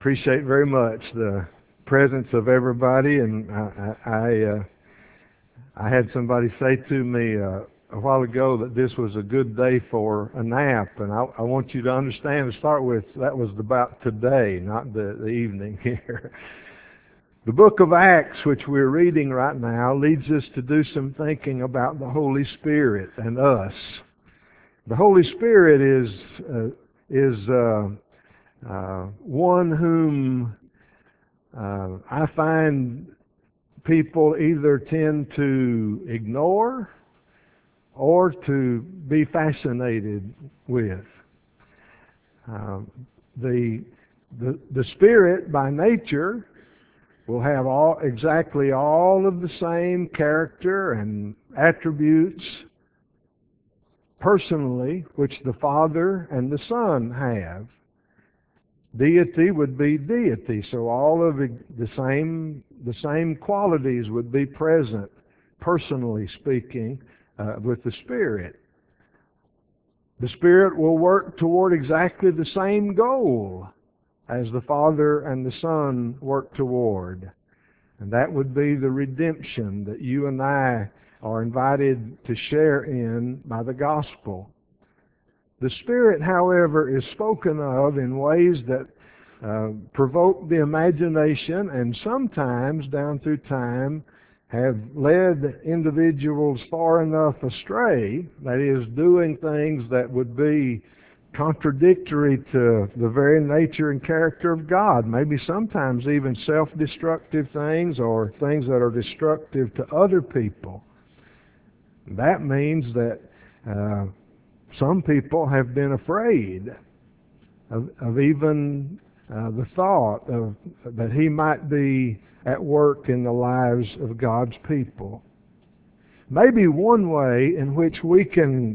Appreciate very much the presence of everybody, and I had somebody say to me a while ago that this was a good day for a nap, and I want you to understand to start with that was about today, not the evening here. The book of Acts, which we're reading right now, leads us to do some thinking about the Holy Spirit and us. The Holy Spirit is one whom I find people either tend to ignore or to be fascinated with. Uh, the, the Spirit, by nature, will have exactly all of the same character and attributes personally which the Father and the Son have. Deity would be deity, so all of the same qualities would be present, personally speaking, with the Spirit. The Spirit will work toward exactly the same goal as the Father and the Son work toward, and that would be the redemption that you and I are invited to share in by the gospel. The Spirit, however, is spoken of in ways that provoke the imagination and sometimes, down through time, have led individuals far enough astray, that is, doing things that would be contradictory to the very nature and character of God, maybe sometimes even self-destructive things or things that are destructive to other people. That means that some people have been afraid of even the thought of that He might be at work in the lives of God's people. Maybe one way in which we can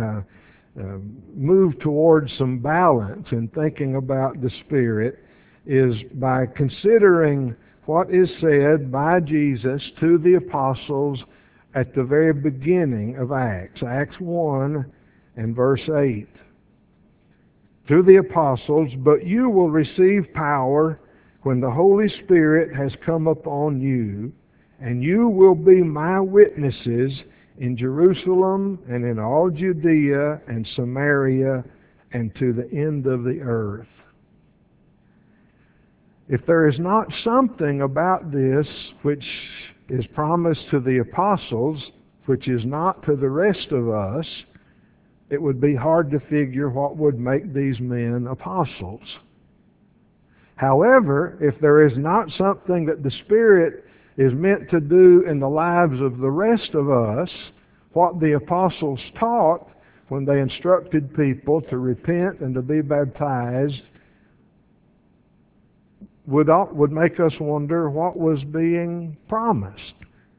move towards some balance in thinking about the Spirit is by considering what is said by Jesus to the apostles at the very beginning of Acts, Acts 1 and verse 8. To the apostles, "But you will receive power when the Holy Spirit has come upon you, and you will be my witnesses in Jerusalem and in all Judea and Samaria and to the end of the earth." If there is not something about this which is promised to the apostles, which is not to the rest of us, it would be hard to figure what would make these men apostles. However, if there is not something that the Spirit is meant to do in the lives of the rest of us, what the apostles taught when they instructed people to repent and to be baptized would make us wonder what was being promised.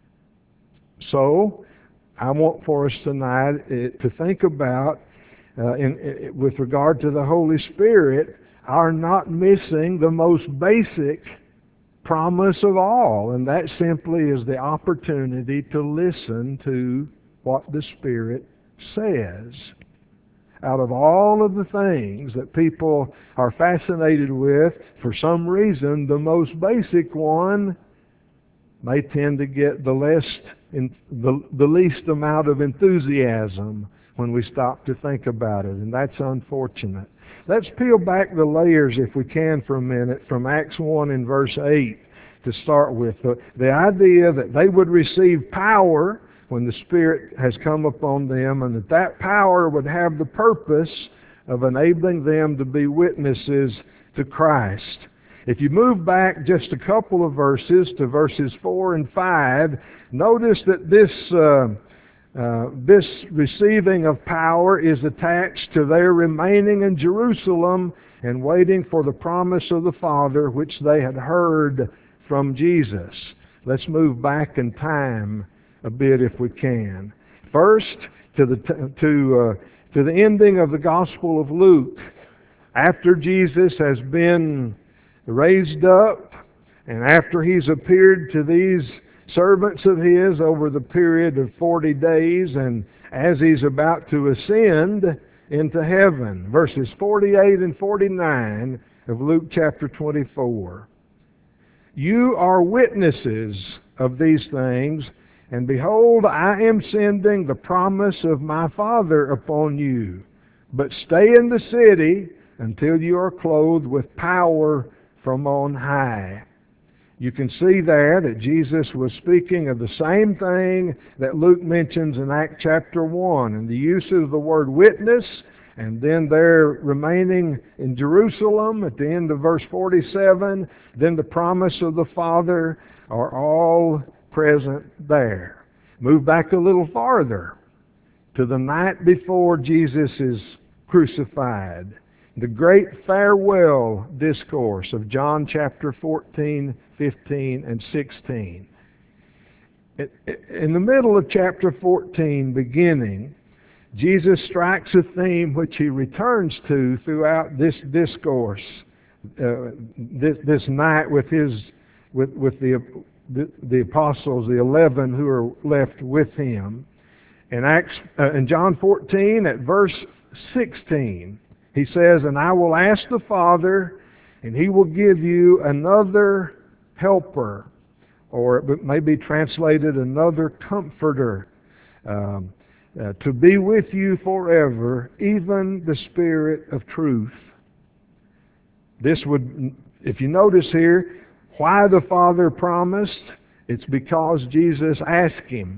So, I want for us tonight to think about, with regard to the Holy Spirit, our not missing the most basic promise of all, and that simply is the opportunity to listen to what the Spirit says. Out of all of the things that people are fascinated with, for some reason, the most basic one may tend to get the least amount of enthusiasm when we stop to think about it, and that's unfortunate. Let's peel back the layers, if we can, for a minute from Acts 1 and verse 8 to start with. The idea that they would receive power when the Spirit has come upon them, and that power would have the purpose of enabling them to be witnesses to Christ. If you move back just a couple of verses to verses 4 and 5, notice that this receiving of power is attached to their remaining in Jerusalem and waiting for the promise of the Father which they had heard from Jesus. Let's move back in time a bit if we can. First, to the ending of the Gospel of Luke. After Jesus has been raised up, and after He's appeared to these servants of His over the period of 40 days, and as He's about to ascend into heaven. Verses 48 and 49 of Luke chapter 24. You are witnesses of these things, and behold, I am sending the promise of my Father upon you. But stay in the city until you are clothed with power from on high. You can see there that Jesus was speaking of the same thing that Luke mentions in Acts chapter 1, and the use of the word witness, and then they're remaining in Jerusalem at the end of verse 47, then the promise of the Father are all present there. Move back a little farther to the night before Jesus is crucified. The great farewell discourse of John chapter 14, 15, and 16. In the middle of chapter 14, beginning, Jesus strikes a theme which he returns to throughout this discourse, this night with the apostles, the 11 who are left with him. In John 14 at verse 16, he says, "And I will ask the Father, and he will give you another helper," or it may be translated another comforter, to be with you forever, even the Spirit of truth. This would, if you notice here, why the Father promised, it's because Jesus asked him,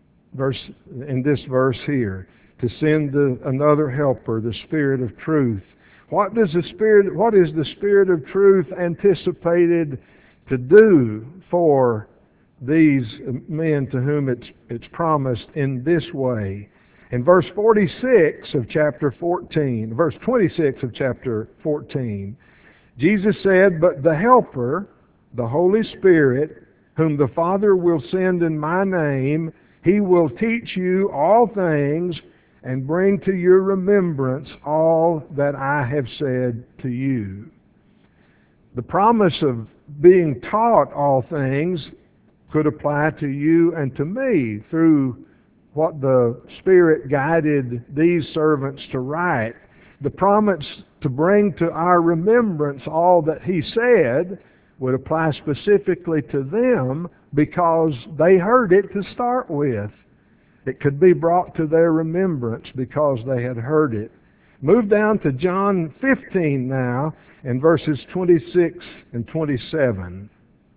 in this verse here, to send another helper, the Spirit of truth. What is the Spirit of truth anticipated to do for these men to whom it's promised in this way? In verse 46 of chapter 14, verse 26 of chapter 14, Jesus said, "But the Helper, the Holy Spirit, whom the Father will send in my name, he will teach you all things and bring to your remembrance all that I have said to you." The promise of being taught all things could apply to you and to me through what the Spirit guided these servants to write. The promise to bring to our remembrance all that he said would apply specifically to them because they heard it to start with. It could be brought to their remembrance because they had heard it. Move down to John 15 now, in verses 26 and 27.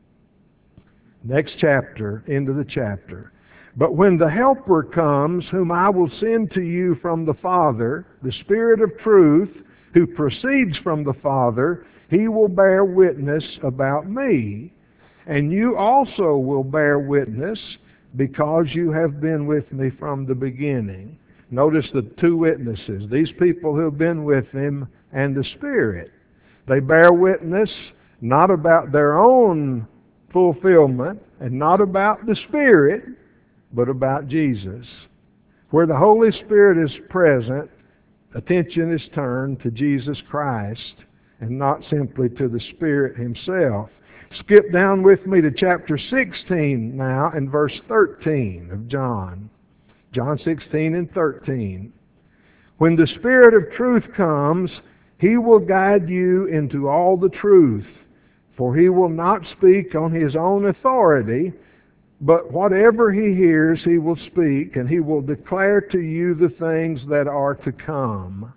Next chapter, into the chapter. "But when the Helper comes, whom I will send to you from the Father, the Spirit of truth, who proceeds from the Father, he will bear witness about me. And you also will bear witness, because you have been with me from the beginning." Notice the two witnesses, these people who have been with him and the Spirit. They bear witness not about their own fulfillment and not about the Spirit, but about Jesus. Where the Holy Spirit is present, attention is turned to Jesus Christ and not simply to the Spirit himself. Skip down with me to chapter 16 now and verse 13 of John. John 16 and 13. "When the Spirit of truth comes, he will guide you into all the truth, for he will not speak on his own authority, but whatever he hears he will speak, and he will declare to you the things that are to come."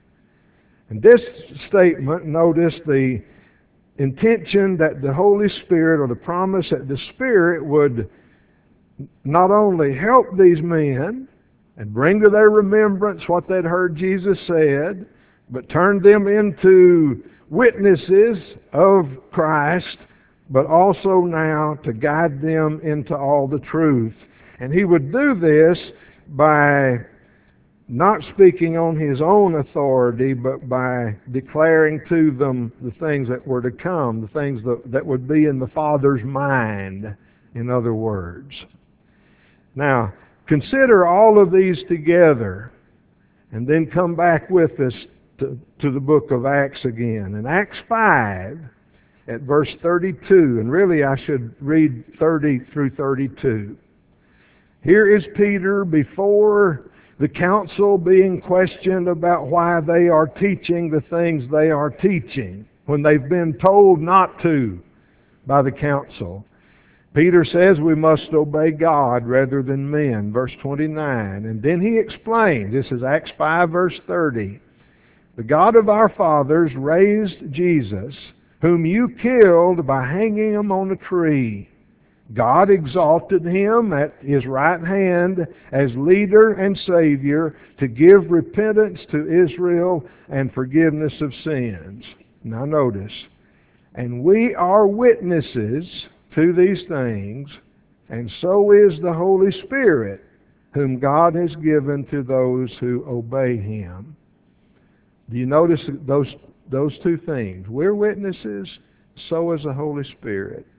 In this statement, notice the intention that the Holy Spirit, or the promise that the Spirit would not only help these men and bring to their remembrance what they'd heard Jesus said, but turn them into witnesses of Christ, but also now to guide them into all the truth. And he would do this by not speaking on his own authority, but by declaring to them the things that were to come, the things that would be in the Father's mind, in other words. Now, consider all of these together, and then come back with us to the book of Acts again. In Acts 5, at verse 32, and really I should read 30 through 32. Here is Peter before the council being questioned about why they are teaching the things they are teaching. when they've been told not to by the council. Peter says we must obey God rather than men, verse 29. And then he explains, this is Acts 5, verse 30. The God of our fathers raised Jesus, whom you killed by hanging him on a tree. God exalted him at his right hand as leader and Savior to give repentance to Israel and forgiveness of sins. Now notice, and we are witnesses to these things, and so is the Holy Spirit, whom God has given to those who obey him. Do you notice those two things? We're witnesses, so is the Holy Spirit.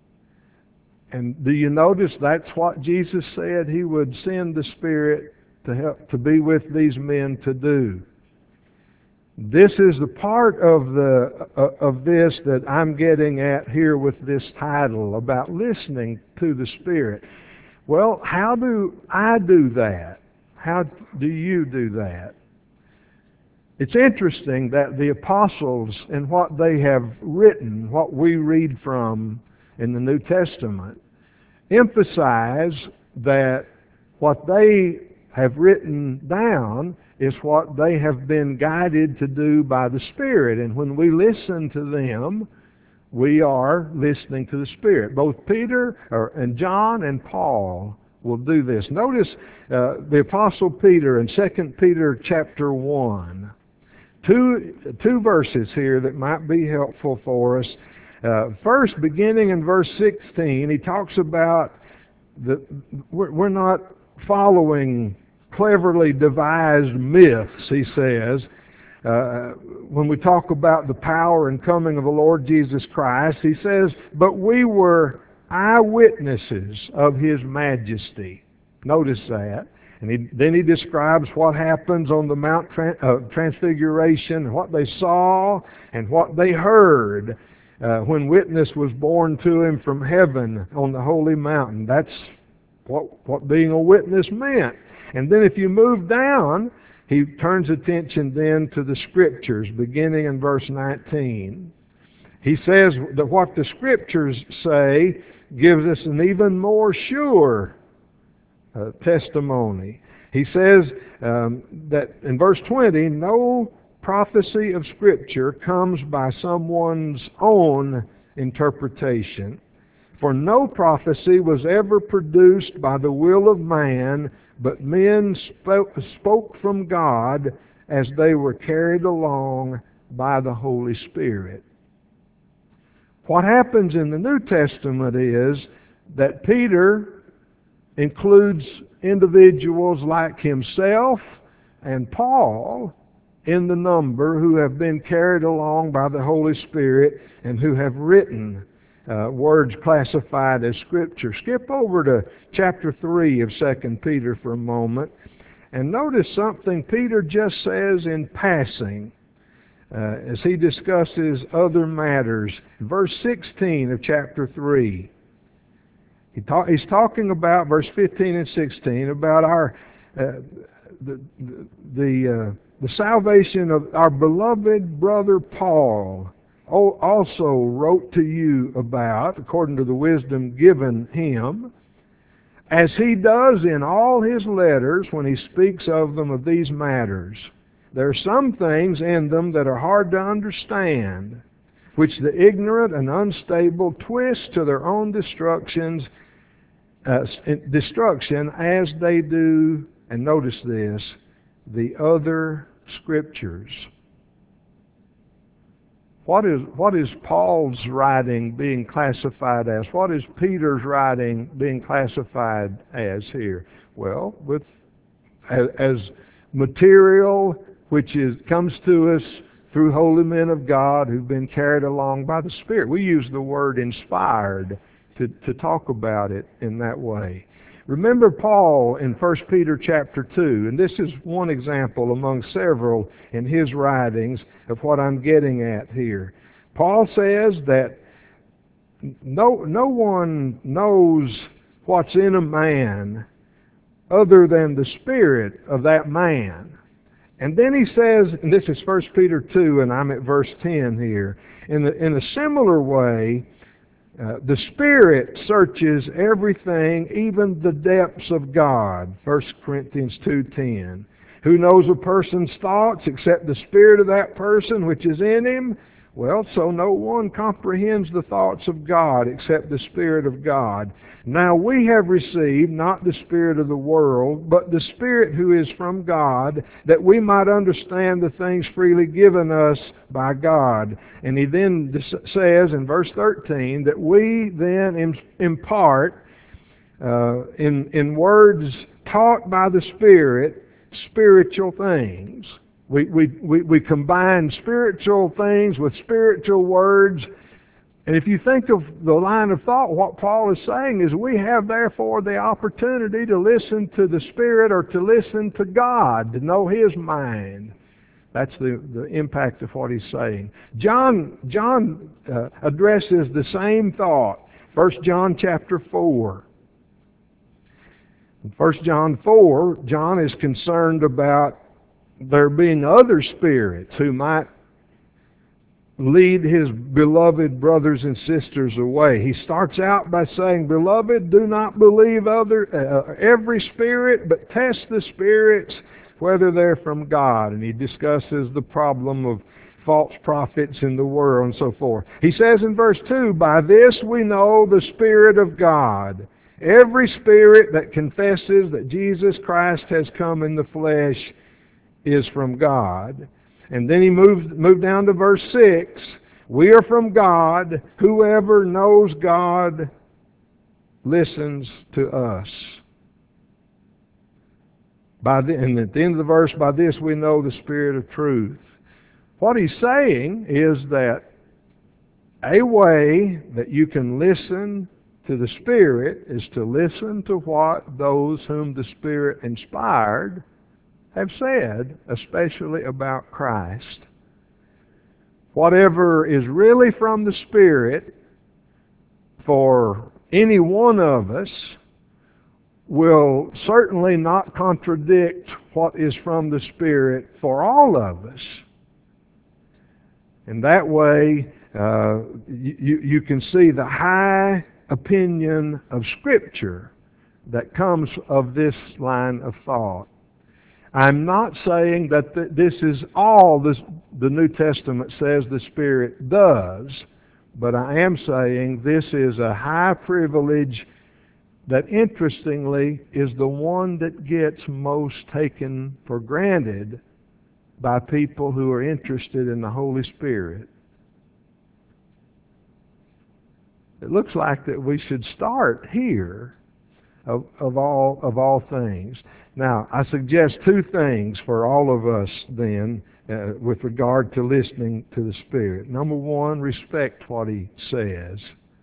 And do you notice that's what Jesus said he would send the Spirit to help to be with these men to do? This is the part of this that I'm getting at here with this title about listening to the Spirit. Well, how do I do that? How do you do that? It's interesting that the apostles and what they have written, what we read from in the New Testament, emphasize that what they have written down is what they have been guided to do by the Spirit. And when we listen to them, we are listening to the Spirit. Both Peter and John and Paul will do this. Notice the Apostle Peter in 2 Peter chapter 1. Two verses here that might be helpful for us. First, beginning in verse 16, he talks about we're not following cleverly devised myths, he says. When we talk about the power and coming of the Lord Jesus Christ, he says, but we were eyewitnesses of his majesty. Notice that. And then he describes what happens on the Mount Transfiguration, what they saw and what they heard when witness was borne to him from heaven on the holy mountain. That's what being a witness meant. And then if you move down, he turns attention then to the Scriptures, beginning in verse 19. He says that what the Scriptures say gives us an even more sure testimony. He says that in verse 20, no prophecy of Scripture comes by someone's own interpretation, for no prophecy was ever produced by the will of man, but men spoke from God as they were carried along by the Holy Spirit. What happens in the New Testament is that Peter includes individuals like himself and Paul in the number who have been carried along by the Holy Spirit and who have written words classified as Scripture. Skip over to chapter 3 of 2 Peter for a moment and notice something Peter just says in passing as he discusses other matters. Verse 16 of chapter 3. He's talking about verse 15 and 16 about our the salvation of our beloved brother Paul. Also wrote to you about, according to the wisdom given him, as he does in all his letters when he speaks of them of these matters. There are some things in them that are hard to understand, which the ignorant and unstable twist to their own destruction as they do, and notice this, the other Scriptures. What is Paul's writing being classified as? What is Peter's writing being classified as here? Well, as material which comes to us through holy men of God who've been carried along by the Spirit. We use the word inspired to talk about it in that way. Remember Paul in 1 Peter chapter 2, and this is one example among several in his writings of what I'm getting at here. Paul says that no one knows what's in a man other than the spirit of that man. And then he says, and this is 1 Peter 2, and I'm at verse 10 here, In a similar way, the Spirit searches everything, even the depths of God. 1 Corinthians 2:10. Who knows a person's thoughts except the spirit of that person which is in him? Well, so no one comprehends the thoughts of God except the Spirit of God. Now we have received not the spirit of the world, but the Spirit who is from God, that we might understand the things freely given us by God. And he then says in verse 13 that we then impart in words taught by the Spirit spiritual things. We combine spiritual things with spiritual words. And if you think of the line of thought, what Paul is saying is we have therefore the opportunity to listen to the Spirit or to listen to God, to know His mind. That's the impact of what he's saying. John addresses the same thought. 1 John chapter 4. In 1 John 4, John is concerned about there being other spirits who might lead his beloved brothers and sisters away. He starts out by saying, "Beloved, do not believe every spirit, but test the spirits whether they're from God." And he discusses the problem of false prophets in the world and so forth. He says in verse 2, "By this we know the Spirit of God. Every spirit that confesses that Jesus Christ has come in the flesh is from God." And then he moved down to verse 6. "We are from God. Whoever knows God listens to us." And at the end of the verse, "By this we know the Spirit of truth." What he's saying is that a way that you can listen to the Spirit is to listen to what those whom the Spirit inspired have said, especially about Christ. Whatever is really from the Spirit for any one of us will certainly not contradict what is from the Spirit for all of us. In that way, you can see the high opinion of Scripture that comes of this line of thought. I'm not saying that this is all the New Testament says the Spirit does, but I am saying this is a high privilege that, interestingly, is the one that gets most taken for granted by people who are interested in the Holy Spirit. It looks like that we should start here of all things. Now, I suggest two things for all of us then with regard to listening to the Spirit. Number one, respect what He says.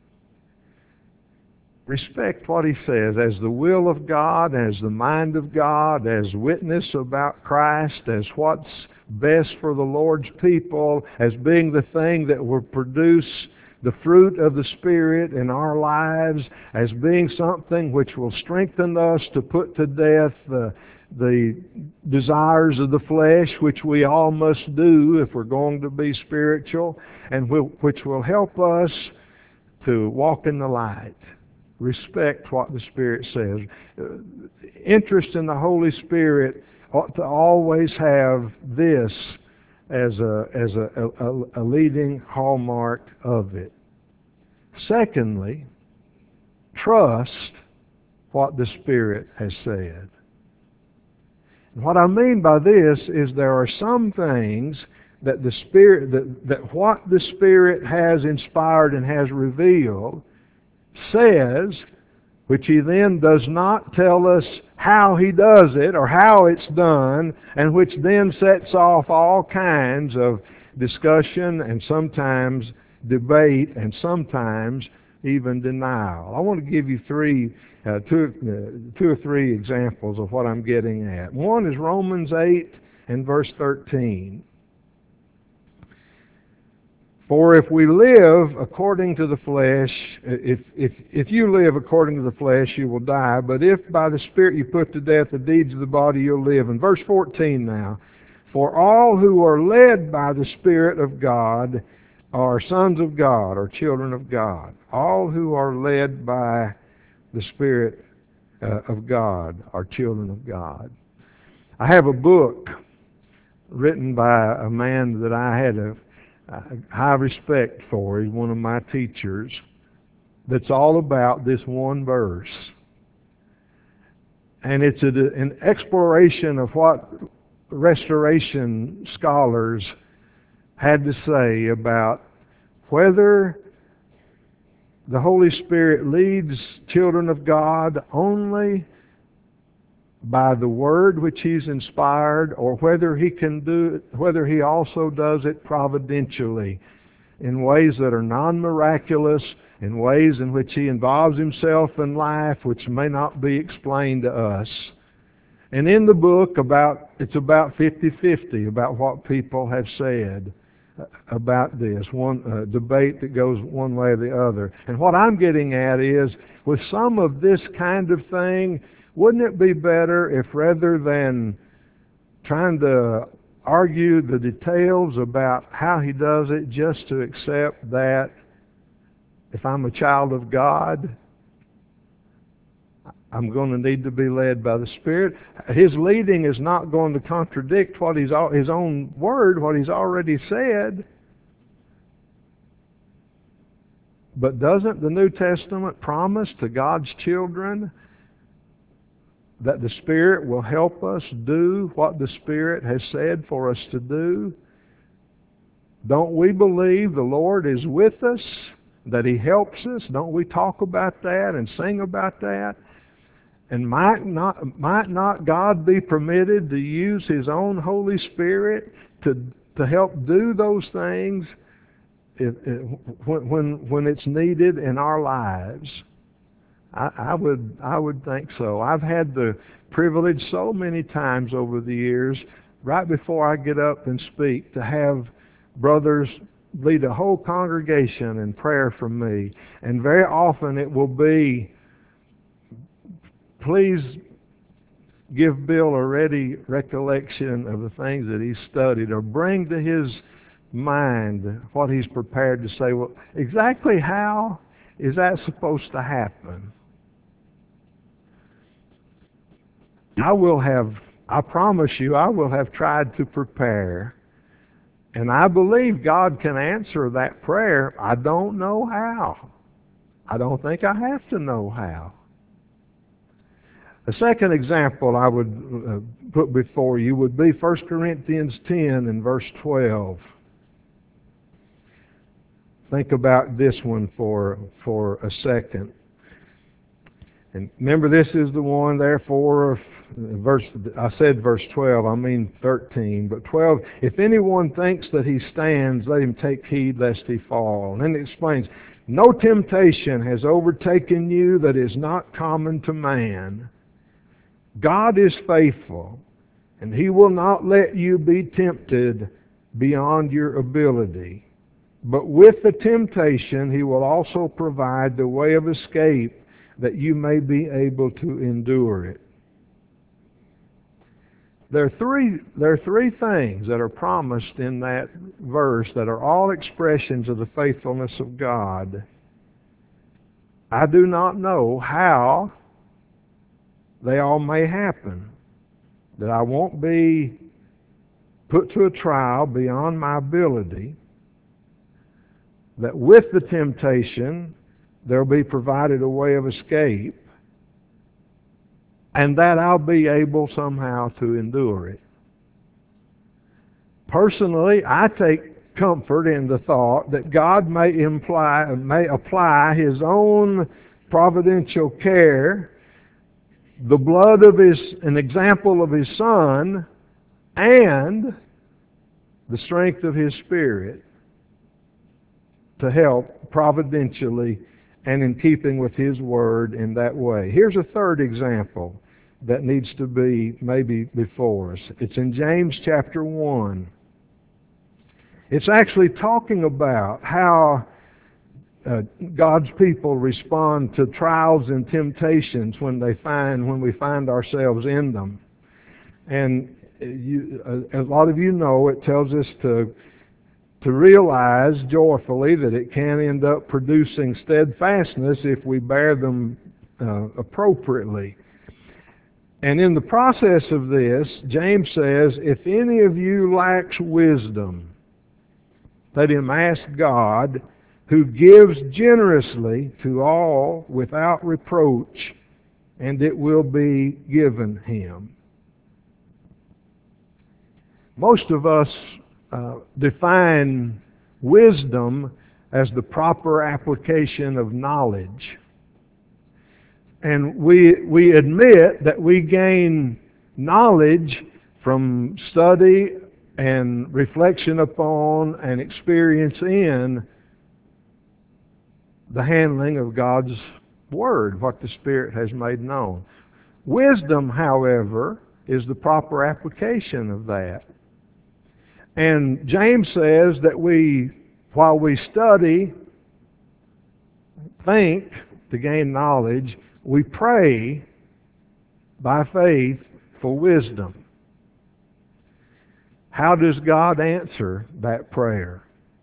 Respect what He says as the will of God, as the mind of God, as witness about Christ, as what's best for the Lord's people, as being the thing that will produce the fruit of the Spirit in our lives, as being something which will strengthen us to put to death the desires of the flesh, which we all must do if we're going to be spiritual, and which will help us to walk in the light. Respect what the Spirit says. Interest in the Holy Spirit ought to always have this as a leading hallmark of it. Secondly, trust what the Spirit has said. And what I mean by this is there are some things that the Spirit, that what the Spirit has inspired and has revealed says, which He then does not tell us how He does it or how it's done, and which then sets off all kinds of discussion and sometimes debate and sometimes even denial. I want to give you two or three examples of what I'm getting at. One is Romans 8 and verse 13. "For if we live according to the flesh, if you live according to the flesh, you will die. But if by the Spirit you put to death the deeds of the body, you'll live." And verse 14 now. "For all who are led by the Spirit of God, are sons of God, or children of God. All who are led by the Spirit of God are children of God. I have a book written by a man that I had a high respect for. He's one of my teachers. That's all about this one verse. And it's an exploration of what restoration scholars had to say about whether the Holy Spirit leads children of God only by the Word which He's inspired, or whether He also does it providentially in ways that are non-miraculous, in ways in which He involves Himself in life which may not be explained to us. And in the book, it's about 50-50 about what people have said about this, one debate that goes one way or the other. And what I'm getting at is, with some of this kind of thing, wouldn't it be better if, rather than trying to argue the details about how He does it, just to accept that if I'm a child of God, I'm going to need to be led by the Spirit. His leading is not going to contradict what His own Word, what He's already said. But doesn't the New Testament promise to God's children that the Spirit will help us do what the Spirit has said for us to do? Don't we believe the Lord is with us, that He helps us? Don't we talk about that and sing about that? And might not God be permitted to use His own Holy Spirit to help do those things when it's needed in our lives? I would think so. I've had the privilege so many times over the years, right before I get up and speak, to have brothers lead a whole congregation in prayer for me. And very often it will be, please give Bill a ready recollection of the things that he's studied, or bring to his mind what he's prepared to say. Well, exactly how is that supposed to happen? I promise you, I will have tried to prepare. And I believe God can answer that prayer. I don't know how. I don't think I have to know how. A second example I would put before you would be 1 Corinthians 10 and verse 12. Think about this one for a second. And remember, this is the one, therefore, I said verse 12, I mean 13, but 12, if anyone thinks that he stands, let him take heed lest he fall. And then it explains, no temptation has overtaken you that is not common to man. God is faithful, and He will not let you be tempted beyond your ability. But with the temptation, He will also provide the way of escape that you may be able to endure it. There are three things that are promised in that verse that are all expressions of the faithfulness of God. I do not know how they all may happen, that I won't be put to a trial beyond my ability, that with the temptation there will be provided a way of escape, and that I'll be able somehow to endure it. Personally, I take comfort in the thought that God may apply His own providential care, the blood of an example of His Son, and the strength of His Spirit to help providentially and in keeping with His Word in that way. Here's a third example that needs to be maybe before us. It's in James chapter 1. It's actually talking about how God's people respond to trials and temptations when we find ourselves in them. And a lot of you know it tells us to to realize joyfully that it can end up producing steadfastness if we bear them appropriately. And in the process of this, James says, if any of you lacks wisdom, let him ask God, who gives generously to all without reproach, and it will be given him. Most of us define wisdom as the proper application of knowledge. And we admit that we gain knowledge from study and reflection upon and experience in the handling of God's Word, what the Spirit has made known. Wisdom, however, is the proper application of that. And James says that while we study, think to gain knowledge, we pray by faith for wisdom. How does God answer that prayer?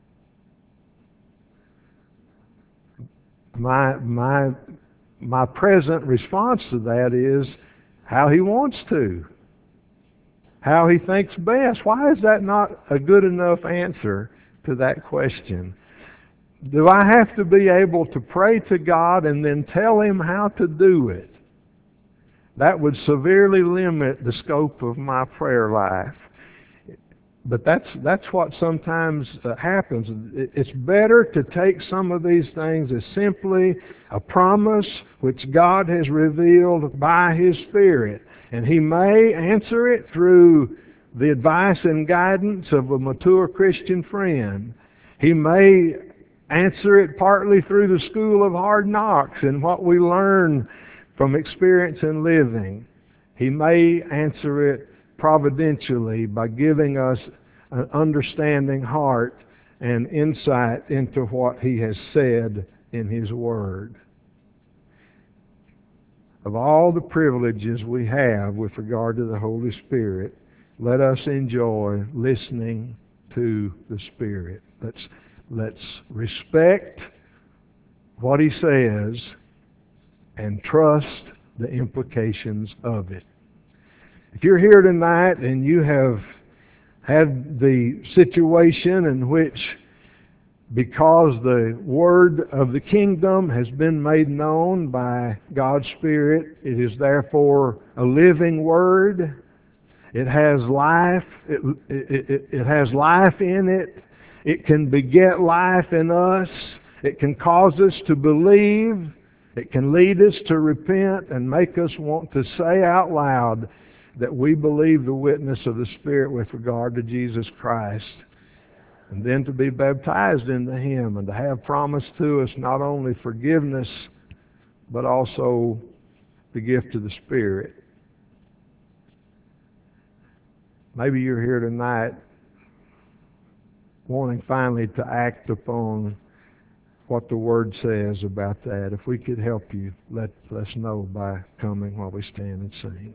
My present response to that is how He wants to. How He thinks best. Why is that not a good enough answer to that question? Do I have to be able to pray to God and then tell Him how to do it? That would severely limit the scope of my prayer life. But that's what sometimes happens. It's better to take some of these things as simply a promise which God has revealed by His Spirit. And He may answer it through the advice and guidance of a mature Christian friend. He may answer it partly through the school of hard knocks and what we learn from experience and living. He may answer it providentially by giving us an understanding heart and insight into what He has said in His Word. Of all the privileges we have with regard to the Holy Spirit, let us enjoy listening to the Spirit. Let's respect what He says and trust the implications of it. If you're here tonight and you have had the situation in which, because the Word of the Kingdom has been made known by God's Spirit, it is therefore a living Word. It has life. It has life in it. It can beget life in us. It can cause us to believe. It can lead us to repent and make us want to say out loud that we believe the witness of the Spirit with regard to Jesus Christ. And then to be baptized into Him and to have promised to us not only forgiveness, but also the gift of the Spirit. Maybe you're here tonight wanting finally to act upon what the Word says about that. If we could help you, let us know by coming while we stand and sing.